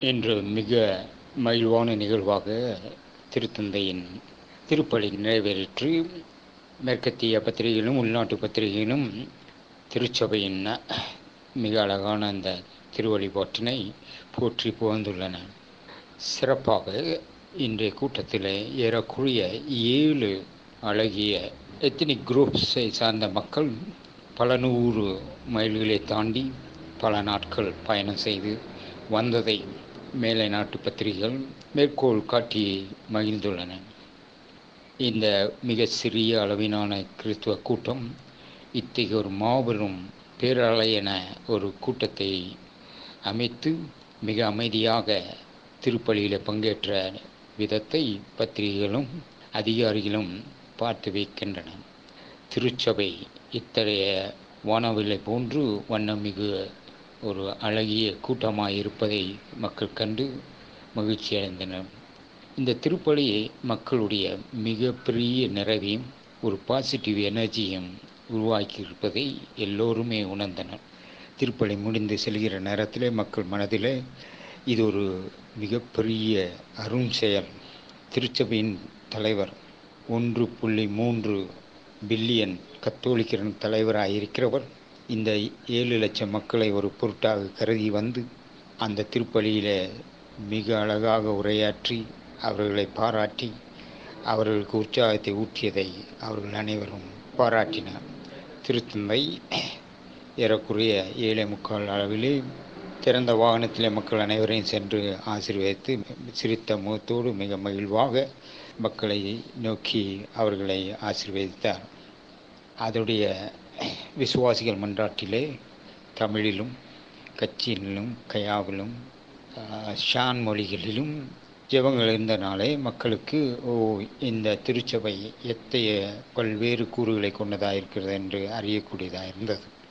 இன்று மிக மகிழ்வான நிகழ்வாக திருத்தந்தையின் திருப்பலி நிறைவேறிற்று. மேற்கத்திய பத்திரிகைகளும் உள்நாட்டு பத்திரிகைகளும் திருச்சபையின் மிக அழகான அந்த திருவழிபாட்டினை போற்றி புகழ்ந்துள்ளன. சிறப்பாக இன்றைய கூட்டத்தில் ஏறக்குறைய 7 அழகிய எத்னிக் குரூப்ஸை சார்ந்த மக்கள் பல 100 மைல்களை தாண்டி பல நாட்கள் பயணம் செய்து வந்ததை மேலை நாட்டு பத்திரிகைகள் மேற்கோள் காட்டி மகிழ்ந்துள்ளன. இந்த மிக சிறிய அளவிலான கிறிஸ்துவ கூட்டம் இத்தகைய ஒரு மாபெரும் பேரலையென ஒரு கூட்டத்தை அமைத்து மிக அமைதியாக திருப்பலியில் பங்கேற்ற விதத்தை பத்திரிகைகளும் அதிகாரிகளும் பார்த்து வைக்கின்றன. திருச்சபை இத்தகைய வானவில்லை போன்று வண்ணமிகு ஒரு அழகிய கூட்டமாக இருப்பதை மக்கள் கண்டு மகிழ்ச்சி அடைந்தனர். இந்த திருப்பலி மக்களுடைய மிகப்பெரிய நிறைவையும் ஒரு பாசிட்டிவ் எனர்ஜியும் உருவாக்கி இருப்பதை எல்லோருமே உணர்ந்தனர். திருப்பலி முடிந்து செல்கிற நேரத்தில் மக்கள் மனதில் இது ஒரு மிகப்பெரிய அரும் செயல். திருச்சபையின் தலைவர் 1.3 பில்லியன் கத்தோலிக்கரின் தலைவராக இருக்கிறவர் இந்த 7 லட்சம் மக்களை ஒரு பொருட்டாக கருதி வந்து அந்த திருப்பலியில் மிக அழகாக உரையாற்றி அவர்களை பாராட்டி அவர்களுக்கு உற்சாகத்தை ஊற்றியதை அவர்கள் அனைவரும் பாராட்டினார். திருத்தந்தை ஏறக்குறைய 7:45 அளவிலே திறந்த வாகனத்திலே மக்கள் அனைவரையும் சென்று ஆசீர்வதித்து சிரித்த முகத்தோடு மிக மகிழ்வாக மக்களை நோக்கி அவர்களை ஆசீர்வதித்தார். அதோடைய விசுவாசிகள் மன்றாட்டிலே தமிழிலும் கச்சினிலும் கயாவிலும் ஷான் மொழிகளிலும் ஜெபங்கள் இருந்தனாலே மக்களுக்கு இந்த திருச்சபை எத்தகைய பல்வேறு கூறுகளை கொண்டதாக இருக்கிறது என்று அறியக்கூடியதாக இருந்தது.